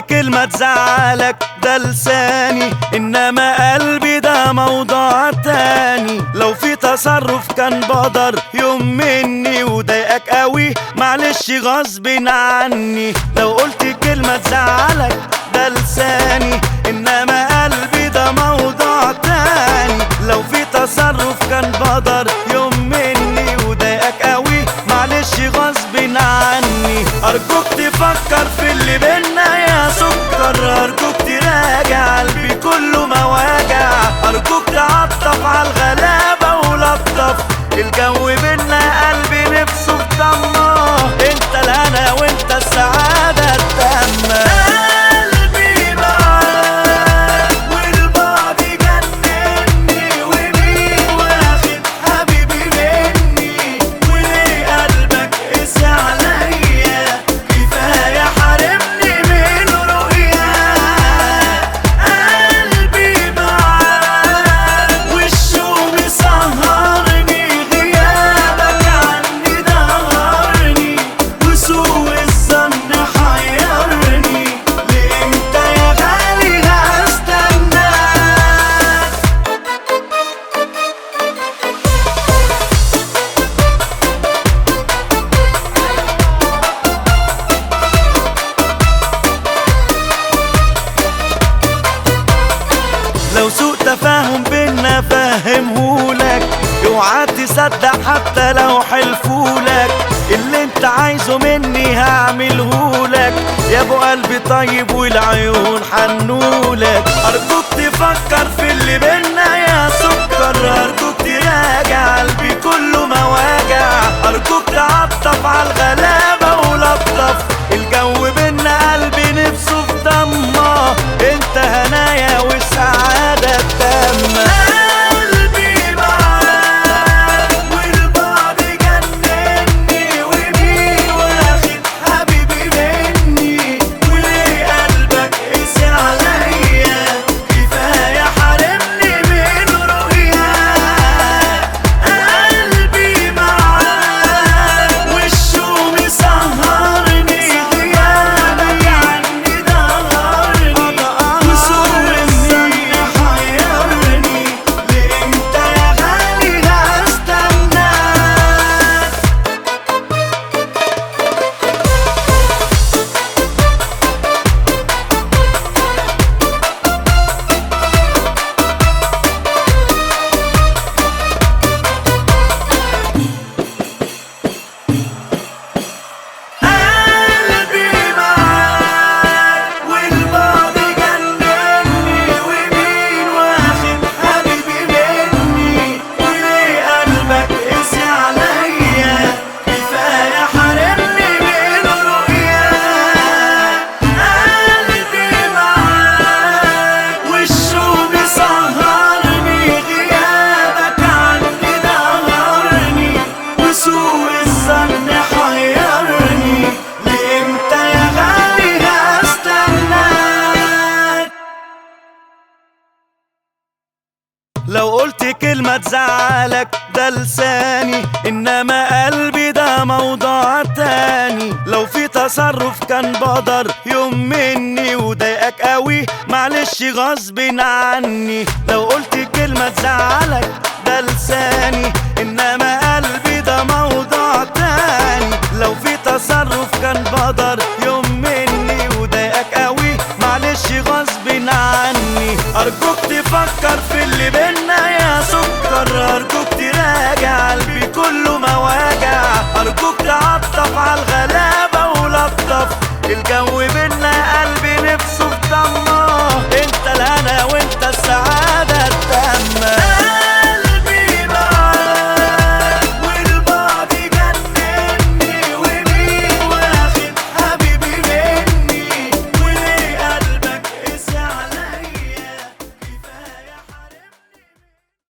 كلمة تزعلك ده لساني، انما قلبي ده موضوع تاني. لو في تصرف كان بدر يوم مني وضايقك قوي معلش غصب عني. لو قلت كلمة تزعلك ده لساني، انما قلبي ده موضوع تاني. لو في تصرف كان بدر يوم مني وضايقك قوي معلش غصب عني. ارجوك تفكر في اللي بينا يا سكر، ارجوك تراجع قلبي كله مواجع. ارجوك تعطف على الغلابة ولطف الجو بينا، قلبي نفسه في ضمه. انت الهنا وانت السعادة التامة. قلبي معاك والبعد جنني، ومين واخد حبيبي مني، وليه قلبك قسي عليا، كفاية حارمني من رؤياك. قلبي معاك والشوق مسهرني، غيابك عني دهرني، وسوء الظن حيرني. لإمتى يا غالي هستناك؟ لو سوء تفاهم بينا فهمهولك، اوعى تصدق حتى لو حلفولك. اللي انت عايزه مني هعملهولك يا ابو قلبي طيب والعيون حنولك. ارجوك تفكر في اللي بينا يا سكر، ارجوك تراجع قلبي كله مواجع. ارجوك تعطف على الغلابة ولطف الجو بينا، قلبي نفسه في ضمه. انت هنايا والسعادة التامة. قلبي معاك والبعد جنني، ومين واخد حبيبي مني، وليه قلبك قسي عليا، كفاية حارمني من رؤياك. قلبي معاك والشوق مسهرني، غيابك عني دهرني، وسوء الظن حيرني. لإمتى يا غالي هستناك؟ قلبي معاك والبعد جنني، ومين واخد حبيبي مني، وليه قلبك قسي عليا، كفاية حارمني من رؤياك. قلبي معاك والشوق مسهرني، غيابك عني دهرني، وسوء الظن حيرني. لإمتى يا غالي هستناك؟ لو قلت كلمة تزعلك ده لساني، انما قلبي ده موضوع تاني. لو في تصرف كان بدر يوم مني وضايقك قوي معلش غصب عني. لو قلت كلمة تزعلك ده لساني، انما قلبي ده موضوع تاني. لو في تصرف كان بدر يوم مني وضايقك قوي معلش غصب عني. ارجوك تفكر في اللي بينا يا سكر، ارجوك تراجع قلبي كله مواجع. ارجوك تعطف على الغلابة ولطف الجو بينا،